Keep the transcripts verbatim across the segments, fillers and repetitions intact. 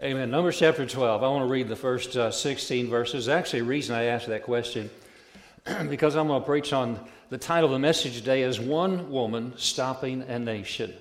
Amen. Numbers chapter twelve. I want to read the first uh, sixteen verses. Actually, the reason I asked that question, because I'm going to preach on the title of the message today is One Woman Stopping a Nation.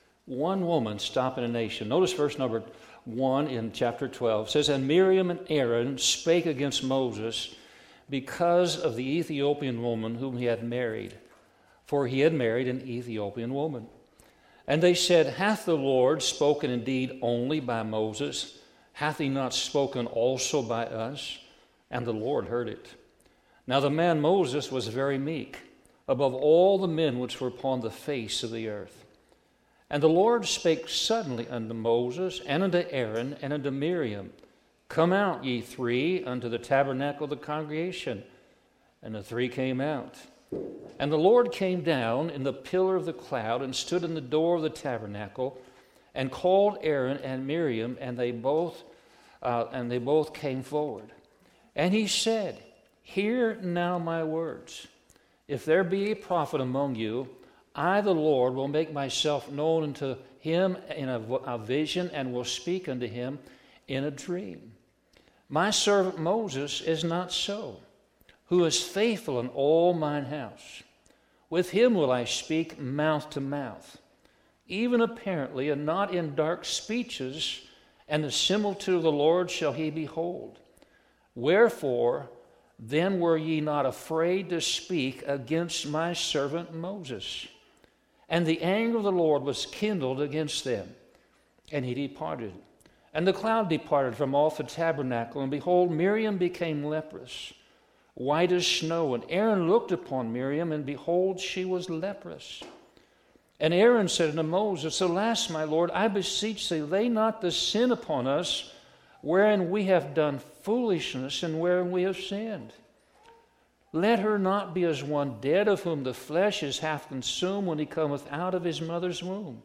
One woman stopping a nation. Notice verse number one in chapter twelve. It says, "And Miriam and Aaron spake against Moses because of the Ethiopian woman whom he had married. For he had married an Ethiopian woman. And they said, Hath the Lord spoken indeed only by Moses? Hath he not spoken also by us? And the Lord heard it. Now the man Moses was very meek, above all the men which were upon the face of the earth. And the Lord spake suddenly unto Moses, and unto Aaron, and unto Miriam, Come out, ye three, unto the tabernacle of the congregation. And the three came out. And the Lord came down in the pillar of the cloud, and stood in the door of the tabernacle, and called Aaron and Miriam, and they both uh, and they both came forward. And he said, Hear now my words. If there be a prophet among you, I, the Lord, will make myself known unto him in a, a vision, and will speak unto him in a dream. My servant Moses is not so, who is faithful in all mine house. With him will I speak mouth to mouth, even apparently, and not in dark speeches, and the similitude of the Lord shall he behold. Wherefore, then were ye not afraid to speak against my servant Moses? And the anger of the Lord was kindled against them, and he departed. And the cloud departed from off the tabernacle, and behold, Miriam became leprous, white as snow. And Aaron looked upon Miriam, and behold, she was leprous. And Aaron said unto Moses, Alas, my Lord, I beseech thee, lay not the sin upon us, wherein we have done foolishness, and wherein we have sinned. Let her not be as one dead, of whom the flesh is half consumed when he cometh out of his mother's womb.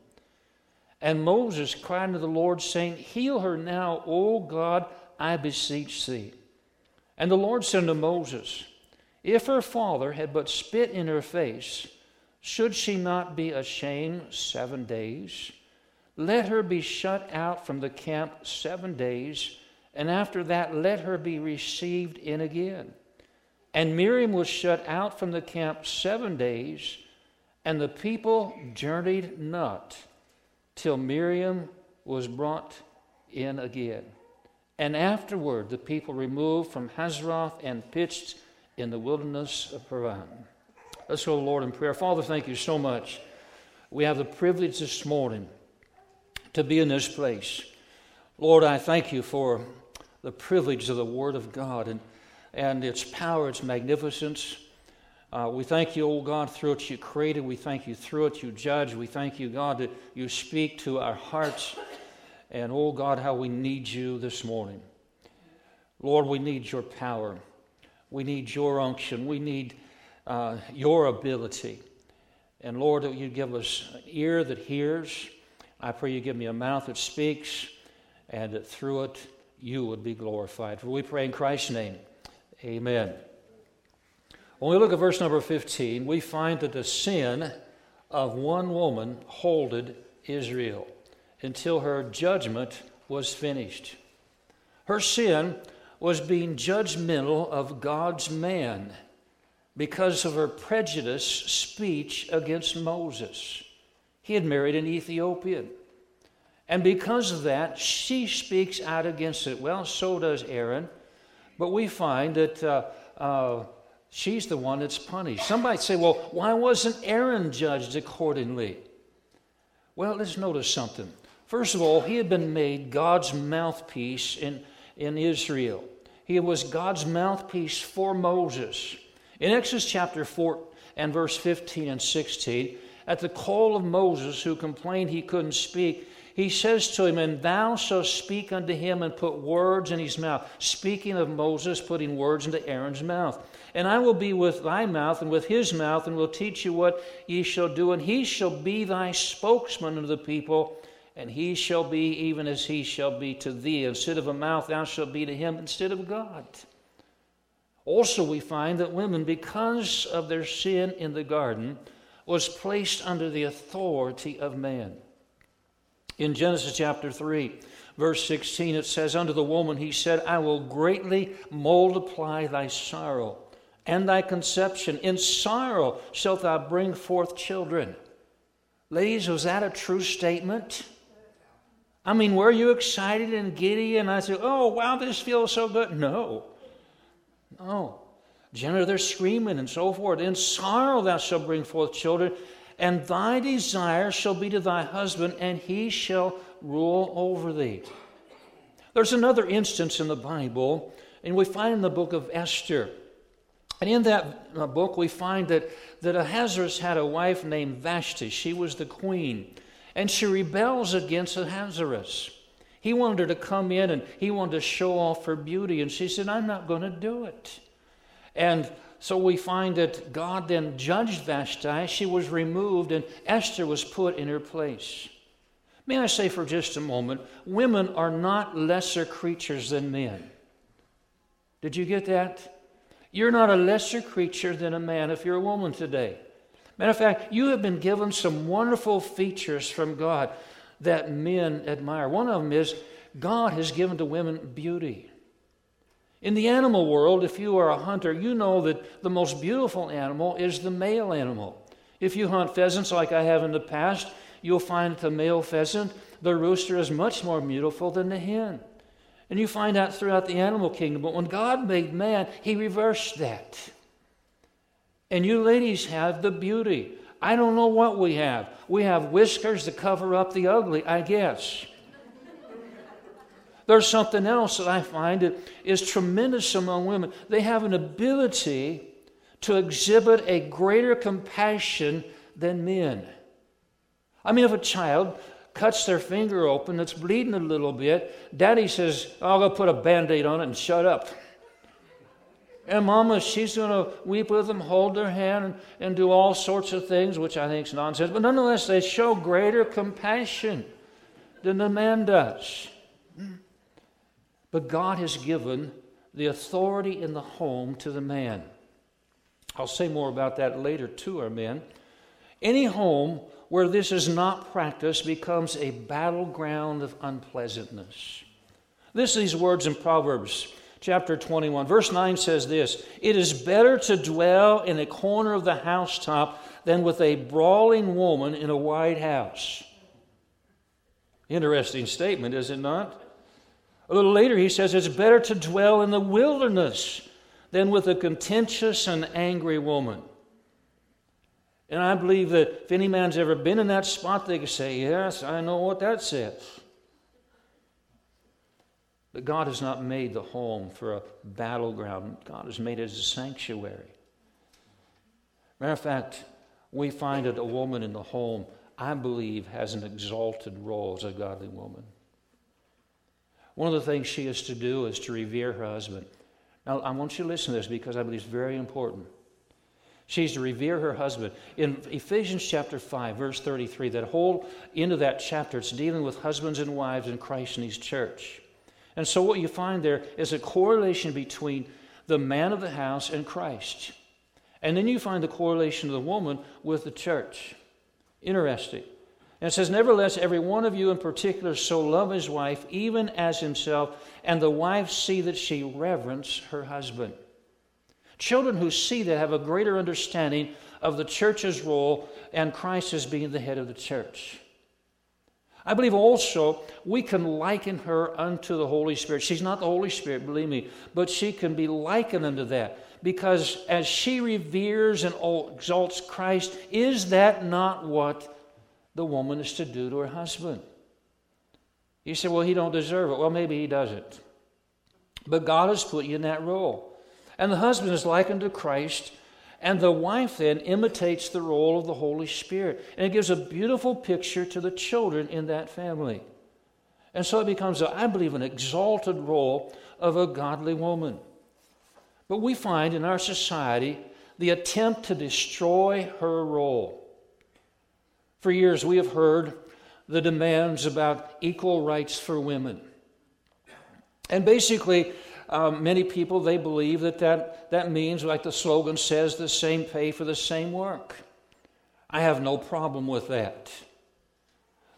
And Moses cried unto the Lord, saying, Heal her now, O God, I beseech thee. And the Lord said unto Moses, If her father had but spit in her face, should she not be ashamed seven days? Let her be shut out from the camp seven days, and after that let her be received in again. And Miriam was shut out from the camp seven days, and the people journeyed not till Miriam was brought in again. And afterward the people removed from Hazeroth and pitched in the wilderness of Paran." Let's go to the Lord in prayer. Father, thank you so much. We have the privilege this morning to be in this place. Lord, I thank you for the privilege of the Word of God and, and its power, its magnificence. Uh, we thank you, oh God, through it you created. We thank you through it you judge. We thank you, God, that you speak to our hearts. And, oh God, how we need you this morning. Lord, we need your power. We need your unction. We need uh, your ability. And, Lord, that you give us an ear that hears. I pray you give me a mouth that speaks, and that through it you would be glorified. For we pray in Christ's name. Amen. When we look at verse number fifteen, we find that the sin of one woman holded Israel until her judgment was finished. Her sin was being judgmental of God's man because of her prejudiced speech against Moses. He had married an Ethiopian. And because of that, she speaks out against it. Well, so does Aaron. But we find that uh, uh, she's the one that's punished. Somebody say, well, why wasn't Aaron judged accordingly? Well, let's notice something. First of all, he had been made God's mouthpiece in, in Israel. He was God's mouthpiece for Moses. In Exodus chapter four and verse fifteen and sixteen, at the call of Moses, who complained he couldn't speak, he says to him, And thou shalt speak unto him and put words in his mouth. Speaking of Moses, putting words into Aaron's mouth. And I will be with thy mouth and with his mouth, and will teach you what ye shall do. And he shall be thy spokesman unto the people, and he shall be even as he shall be to thee. Instead of a mouth, thou shalt be to him instead of God. Also we find that women, because of their sin in the garden, was placed under the authority of man. In Genesis chapter three, verse sixteen, it says, unto the woman he said, I will greatly multiply thy sorrow and thy conception. In sorrow shalt thou bring forth children. Ladies, was that a true statement? I mean, were you excited and giddy? And I said, oh, wow, this feels so good. No. No. Generally, they're screaming and so forth. In sorrow thou shalt bring forth children, and thy desire shall be to thy husband, and he shall rule over thee. There's another instance in the Bible, and we find in the book of Esther. And in that book, we find that, that Ahasuerus had a wife named Vashti. She was the queen. And she rebels against Ahasuerus. He wanted her to come in and he wanted to show off her beauty. And she said, I'm not going to do it. And so we find that God then judged Vashti. She was removed and Esther was put in her place. May I say for just a moment, women are not lesser creatures than men. Did you get that? You're not a lesser creature than a man if you're a woman today. Matter of fact, you have been given some wonderful features from God that men admire. One of them is God has given to women beauty. In the animal world, if you are a hunter, you know that the most beautiful animal is the male animal. If you hunt pheasants like I have in the past, you'll find that the male pheasant, the rooster, is much more beautiful than the hen. And you find out throughout the animal kingdom. But when God made man, he reversed that. And you ladies have the beauty. I don't know what we have. We have whiskers to cover up the ugly, I guess. There's something else that I find that is tremendous among women. They have an ability to exhibit a greater compassion than men. I mean, if a child cuts their finger open, it's bleeding a little bit, Daddy says, I'll go put a Band-Aid on it and shut up. And Mama, she's going to weep with them, hold their hand, and, and do all sorts of things, which I think is nonsense. But nonetheless, they show greater compassion than the man does. But God has given the authority in the home to the man. I'll say more about that later to our men. Any home where this is not practiced becomes a battleground of unpleasantness. Listen to these words in Proverbs chapter twenty-one. Verse nine says this, it is better to dwell in a corner of the housetop than with a brawling woman in a wide house. Interesting statement, is it not? A little later he says it's better to dwell in the wilderness than with a contentious and angry woman. And I believe that if any man's ever been in that spot, they can say, yes, I know what that says. But God has not made the home for a battleground. God has made it as a sanctuary. Matter of fact, we find that a woman in the home, I believe, has an exalted role as a godly woman. One of the things she is to do is to revere her husband. Now, I want you to listen to this because I believe it's very important. She's to revere her husband. In Ephesians chapter five, verse thirty-three, that whole end of that chapter, it's dealing with husbands and wives in Christ and his church. And so what you find there is a correlation between the man of the house and Christ. And then you find the correlation of the woman with the church. Interesting. And it says, nevertheless, every one of you in particular so love his wife, even as himself, and the wife see that she reverence her husband. Children who see that have a greater understanding of the church's role and Christ as being the head of the church. I believe also we can liken her unto the Holy Spirit. She's not the Holy Spirit, believe me, but she can be likened unto that. Because as she reveres and exalts Christ, is that not what the woman is to do to her husband? You say, well, he don't deserve it. Well, maybe he doesn't. But God has put you in that role. And the husband is likened to Christ, and the wife then imitates the role of the Holy Spirit. And it gives a beautiful picture to the children in that family. And so it becomes, I believe, an exalted role of a godly woman. But we find in our society the attempt to destroy her role. For years we have heard the demands about equal rights for women. And basically, um, many people, they believe that, that that means, like the slogan says, the same pay for the same work. I have no problem with that.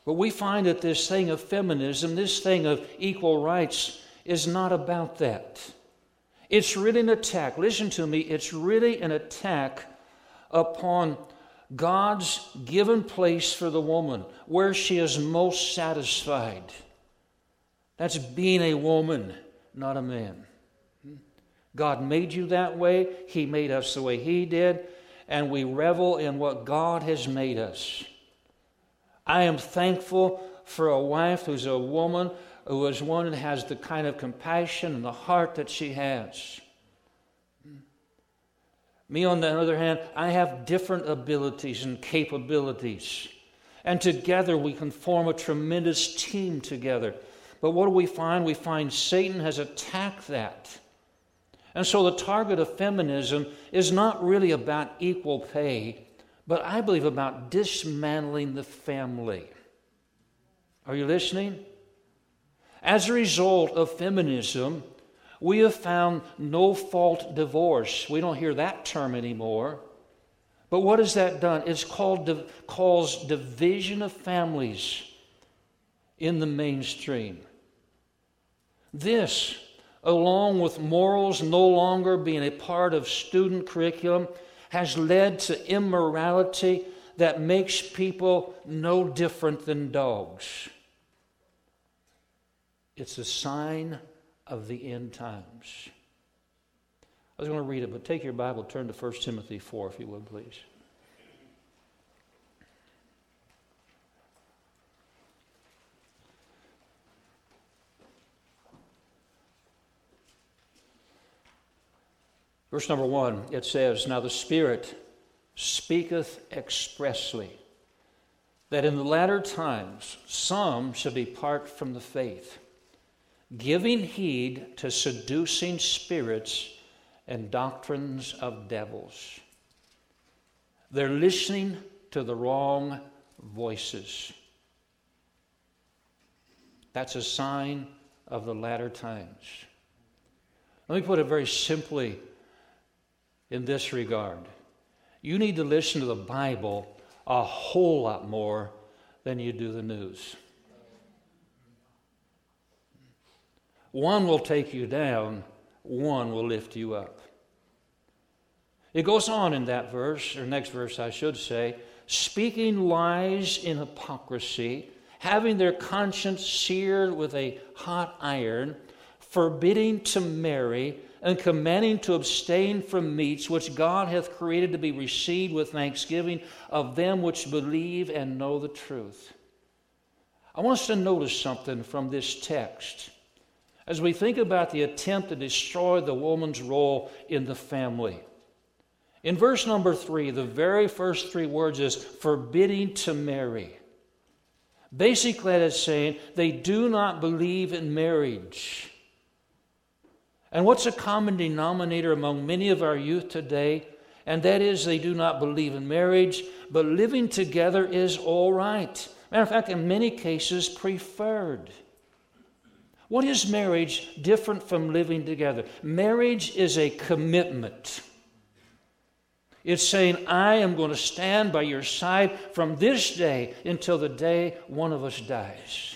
But we find that this thing of feminism, this thing of equal rights, is not about that. It's really an attack. Listen to me. It's really an attack upon God's given place for the woman, where she is most satisfied. That's being a woman, not a man. God made you that way. He made us the way He did, and we revel in what God has made us. I am thankful for a wife who's a woman, who is one that has the kind of compassion and the heart that she has. Me, on the other hand, I have different abilities and capabilities. And together we can form a tremendous team together. But what do we find? We find Satan has attacked that. And so the target of feminism is not really about equal pay, but I believe about dismantling the family. Are you listening? As a result of feminism, we have found no-fault divorce. We don't hear that term anymore. But what has that done? It's called di- caused division of families in the mainstream. This, along with morals no longer being a part of student curriculum, has led to immorality that makes people no different than dogs. It's a sign of the end times. I was going to read it, but take your Bible, turn to First Timothy four, if you would, please. Verse number one, it says, "Now the Spirit speaketh expressly, that in the latter times some shall depart from the faith, giving heed to seducing spirits and doctrines of devils. They're listening to the wrong voices." That's a sign of the latter times. Let me put it very simply in this regard. You need to listen to the Bible a whole lot more than you do the news. One will take you down, one will lift you up. It goes on in that verse, or next verse I should say, speaking lies in hypocrisy, having their conscience seared with a hot iron, forbidding to marry, and commanding to abstain from meats which God hath created to be received with thanksgiving of them which believe and know the truth. I want us to notice something from this text as we think about the attempt to destroy the woman's role in the family. In verse number three, the very first three words is forbidding to marry. Basically, that is saying they do not believe in marriage. And what's a common denominator among many of our youth today? And that is they do not believe in marriage, but living together is all right. Matter of fact, in many cases, preferred. What is marriage different from living together? Marriage is a commitment. It's saying, I am going to stand by your side from this day until the day one of us dies.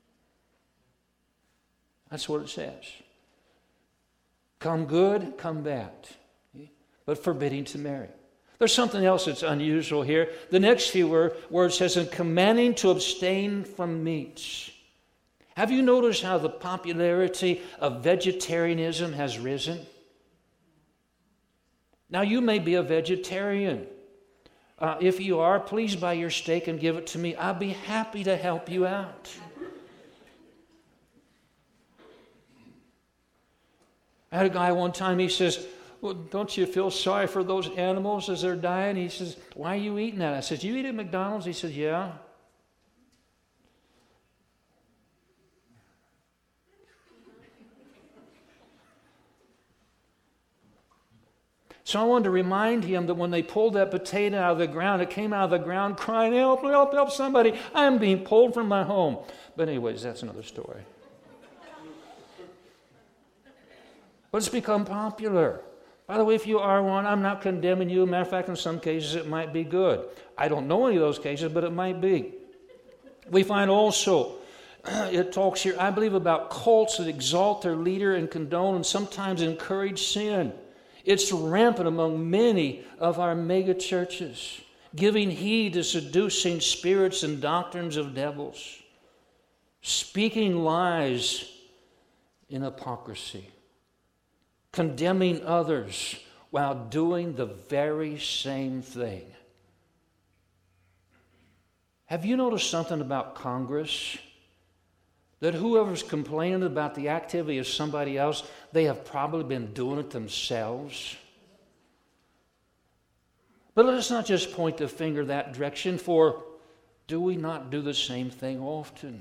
That's what it says. Come good, come bad, but forbidding to marry. There's something else that's unusual here. The next few words says, and commanding to abstain from meats. Have you noticed how the popularity of vegetarianism has risen? Now, you may be a vegetarian. Uh, if you are, please buy your steak and give it to me. I'll be happy to help you out. I had a guy one time, he says, well, don't you feel sorry for those animals as they're dying? He says, why are you eating that? I said, you eat at McDonald's? He says, yeah. So I wanted to remind him that when they pulled that potato out of the ground, it came out of the ground crying, help, help, help somebody. I'm being pulled from my home. But anyways, that's another story. But it's become popular. By the way, if you are one, I'm not condemning you. Matter of fact, in some cases, it might be good. I don't know any of those cases, but it might be. We find also, it talks here, I believe, about cults that exalt their leader and condone and sometimes encourage sin. It's rampant among many of our mega churches, giving heed to seducing spirits and doctrines of devils, speaking lies in hypocrisy, condemning others while doing the very same thing. Have you noticed something about Congress? That whoever's complaining about the activity of somebody else, they have probably been doing it themselves. But let us not just point the finger that direction, for do we not do the same thing often?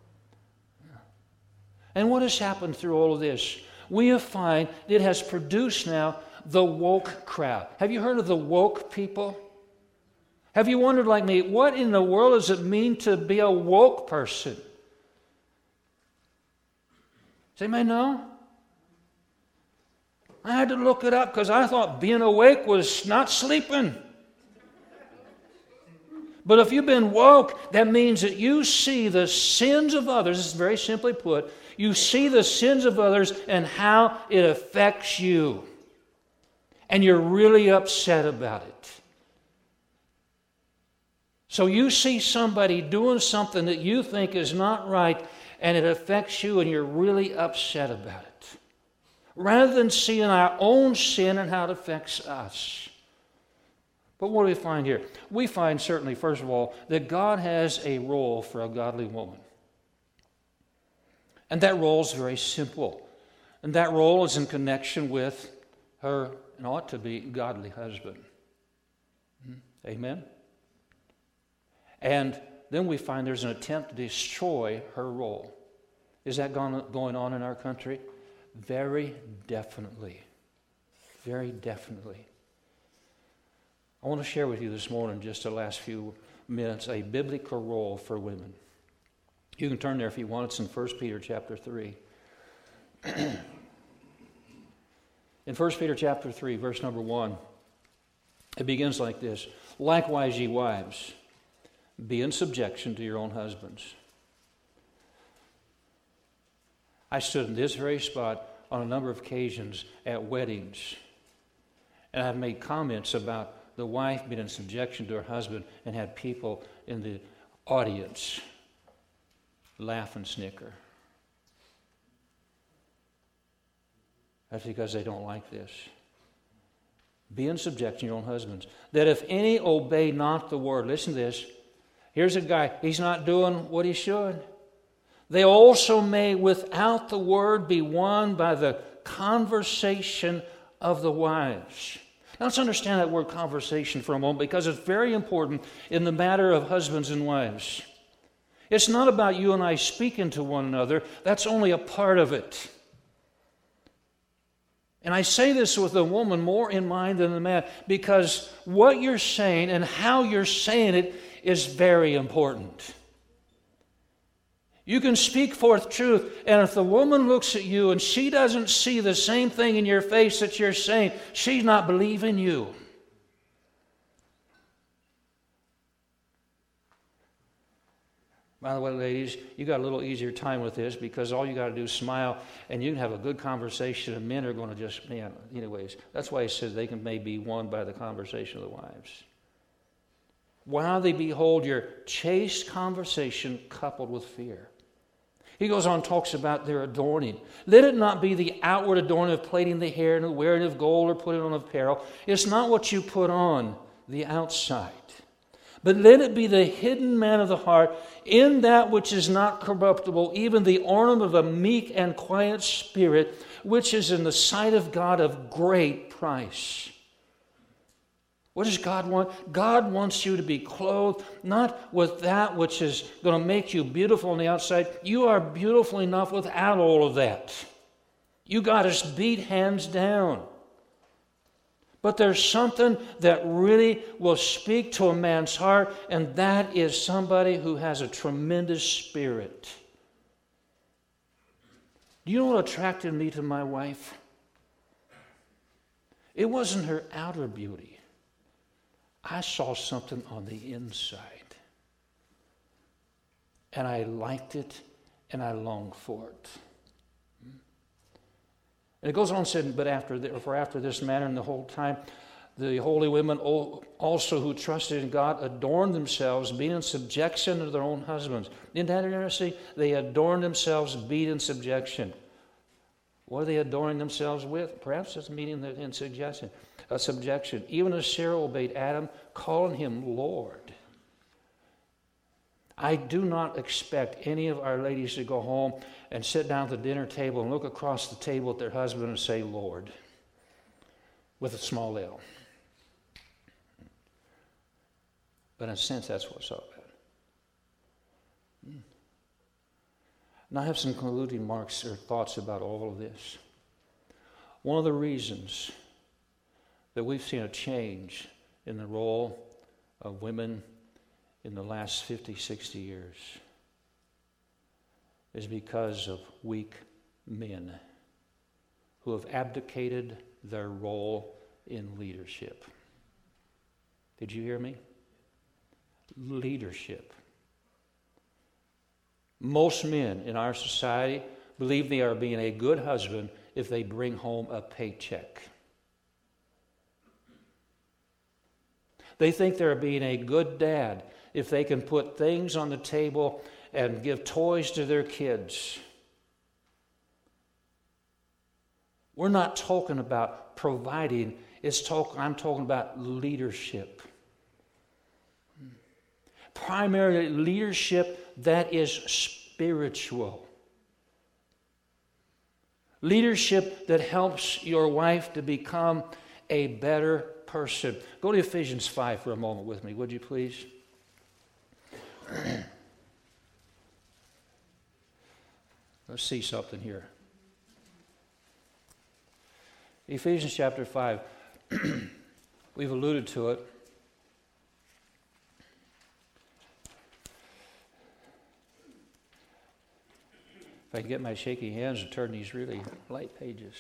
And what has happened through all of this? We have find it has produced now the woke crowd. Have you heard of the woke people? Have you wondered like me, what in the world does it mean to be a woke person? Does anybody know? I had to look it up because I thought being awake was not sleeping. But if you've been woke, that means that you see the sins of others. This is very simply put. You see the sins of others and how it affects you. And you're really upset about it. So you see somebody doing something that you think is not right, and it affects you, and you're really upset about it. Rather than seeing our own sin and how it affects us. But what do we find here? We find certainly, first of all, that God has a role for a godly woman. And that role is very simple. And that role is in connection with her, and ought to be, godly husband. Amen? And then we find there's an attempt to destroy her role. Is that going on in our country? Very definitely. Very definitely. I want to share with you this morning, just the last few minutes, a biblical role for women. You can turn there if you want. It's in First Peter chapter three. In First Peter chapter three, verse number one, it begins like this. Likewise, ye wives, be in subjection to your own husbands. I stood in this very spot on a number of occasions at weddings, and I've made comments about the wife being in subjection to her husband and had people in the audience laugh and snicker. That's because they don't like this. Be in subjection to your own husbands. That if any obey not the word, listen to this. Here's a guy, he's not doing what he should. They also may without the word be won by the conversation of the wives. Now let's understand that word conversation for a moment, because it's very important in the matter of husbands and wives. It's not about you and I speaking to one another. That's only a part of it. And I say this with the woman more in mind than the man, because what you're saying and how you're saying it is very important. You can speak forth truth, and if the woman looks at you and she doesn't see the same thing in your face that you're saying, she's not believing you. By the way, ladies, you got a little easier time with this, because all you got to do is smile, and you can have a good conversation, and men are going to just, man, anyways. That's why he says they can maybe be won by the conversation of the wives. While they behold your chaste conversation coupled with fear. He goes on and talks about their adorning. Let it not be the outward adorning of plaiting the hair and the wearing of gold or putting on apparel. It's not what you put on the outside. But let it be the hidden man of the heart, in that which is not corruptible, even the ornament of a meek and quiet spirit, which is in the sight of God of great price. What does God want? God wants you to be clothed not with that which is going to make you beautiful on the outside. You are beautiful enough without all of that. You got us beat hands down. But there's something that really will speak to a man's heart, and that is somebody who has a tremendous spirit. Do you know what attracted me to my wife? It wasn't her outer beauty. I saw something on the inside. and I liked it, and I longed for it. And it goes on and said, but after the, for after this manner, and the whole time, the holy women also who trusted in God adorned themselves, being in subjection to their own husbands. Isn't that interesting? They adorned themselves, being in subjection. What are they adorning themselves with? Perhaps it's meaning in subjection. Uh, subjection. Even as Sarah obeyed Adam, calling him Lord. I do not expect any of our ladies to go home and sit down at the dinner table and look across the table at their husband and say, Lord, with a small L. But in a sense, that's what it's all about. Now I have some concluding remarks or thoughts about all of this. One of the reasons that we've seen a change in the role of women in the last fifty, sixty years is because of weak men who have abdicated their role in leadership. Did you hear me? Leadership. Most men in our society believe they are being a good husband if they bring home a paycheck. They think they're being a good dad if they can put things on the table and give toys to their kids. We're not talking about providing, it's talk, I'm talking about leadership. Primarily leadership that is spiritual. Leadership that helps your wife to become a better person. Go to Ephesians five for a moment with me, would you please? Let's see something here. Ephesians chapter five. We've alluded to it. If I can get my shaky hands to turn these really light pages.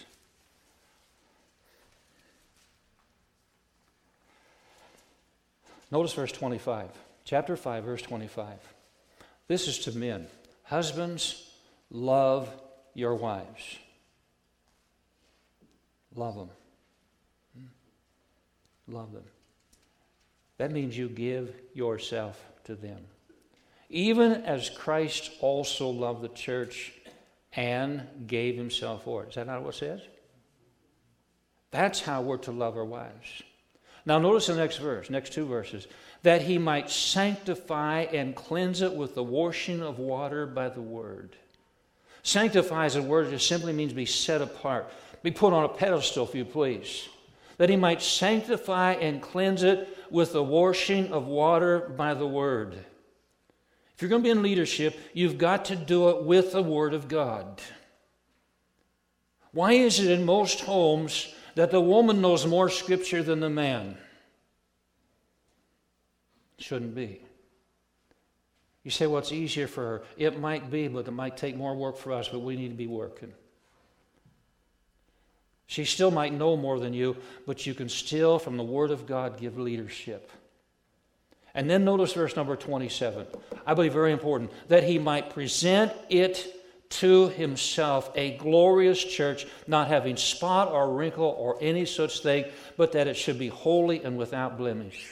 Notice verse twenty-five. Chapter five, verse twenty-five. This is to men. Husbands, love your wives. Love them. Love them. That means you give yourself to them. Even as Christ also loved the church and gave himself for it. Is that not what it says? That's how we're to love our wives. Now notice the next verse, next two verses. That he might sanctify and cleanse it with the washing of water by the word. Sanctify as a word just simply means be set apart. Be put on a pedestal, if you please. That he might sanctify and cleanse it with the washing of water by the word. If you're going to be in leadership, you've got to do it with the Word of God. Why is it in most homes that the woman knows more Scripture than the man? It shouldn't be. You say, well, it's easier for her. It might be, but it might take more work for us, but we need to be working. She still might know more than you, but you can still, from the Word of God, give leadership. And then notice verse number twenty-seven. I believe very important. That he might present it to himself, a glorious church, not having spot or wrinkle or any such thing, but that it should be holy and without blemish.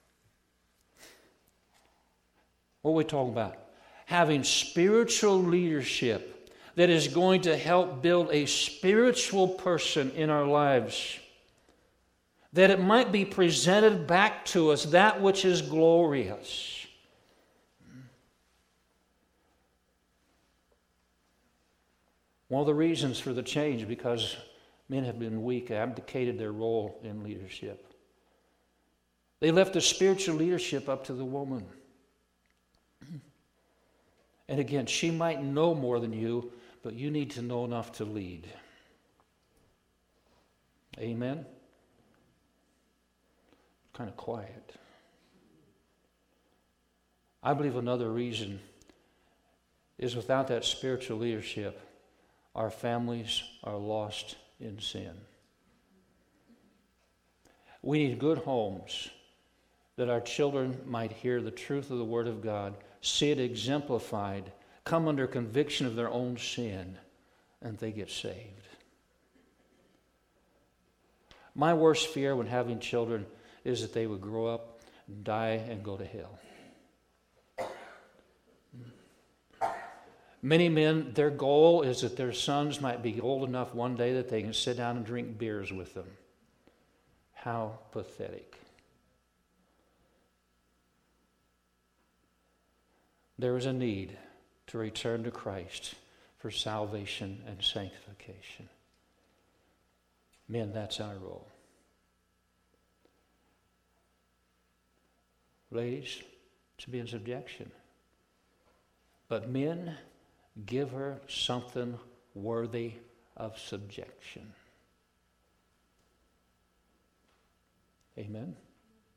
What are we talking about? Having spiritual leadership that is going to help build a spiritual person in our lives. That it might be presented back to us, that which is glorious. One of the reasons for the change, because men have been weak, abdicated their role in leadership. They left the spiritual leadership up to the woman. And again, she might know more than you, but you need to know enough to lead. Amen? Kind of quiet. I believe another reason is without that spiritual leadership, our families are lost in sin. We need good homes that our children might hear the truth of the Word of God, see it exemplified, come under conviction of their own sin, and they get saved. My worst fear when having children is that they would grow up, die, and go to hell. Many men, their goal is that their sons might be old enough one day that they can sit down and drink beers with them. How pathetic. There is a need to return to Christ for salvation and sanctification. Men, that's our role. Ladies, to be in subjection. But men, give her something worthy of subjection. Amen?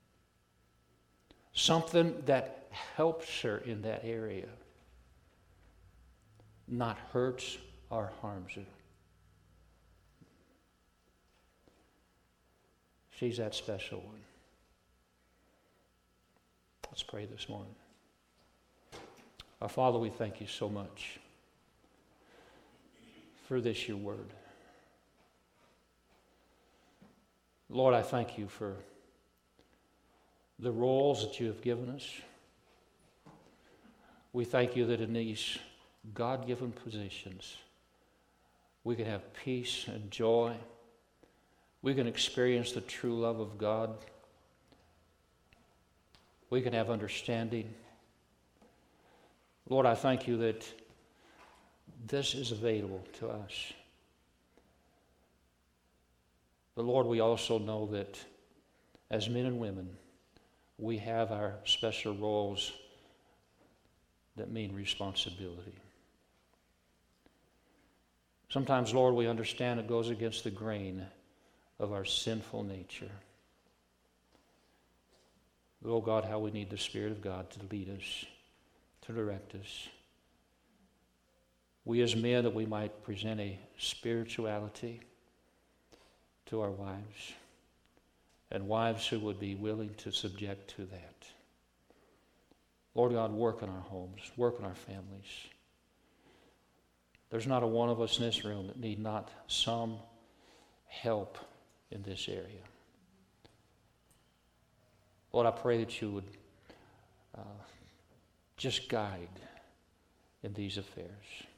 Something that helps her in that area, not hurts or harms her. She's that special one. Let's pray this morning. Our Father, we thank you so much for this, your word. Lord, I thank you for the roles that you have given us. We thank you that in these God-given positions, we can have peace and joy. We can experience the true love of God. We can have understanding. Lord, I thank you that this is available to us. But Lord, we also know that as men and women, we have our special roles that mean responsibility. Sometimes, Lord, we understand it goes against the grain of our sinful nature. But, oh God, how we need the Spirit of God to lead us, to direct us. We as men, that we might present a spirituality to our wives, and wives who would be willing to subject to that. Lord God, work in our homes, work in our families. There's not a one of us in this room that need not some help in this area. Lord, I pray that you would uh, just guide in these affairs.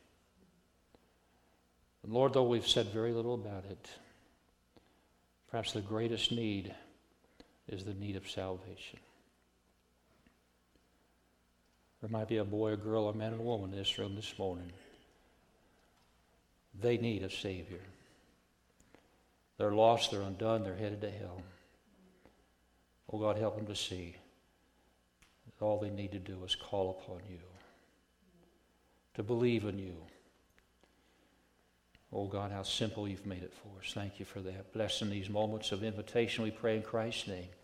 And Lord, though we've said very little about it, perhaps the greatest need is the need of salvation. There might be a boy, a girl, a man, and a woman in this room this morning. They need a Savior. They're lost, they're undone, they're headed to hell. Oh God, help them to see that all they need to do is call upon you, to believe in you. Oh God, how simple you've made it for us. Thank you for that. Bless in these moments of invitation, we pray in Christ's name.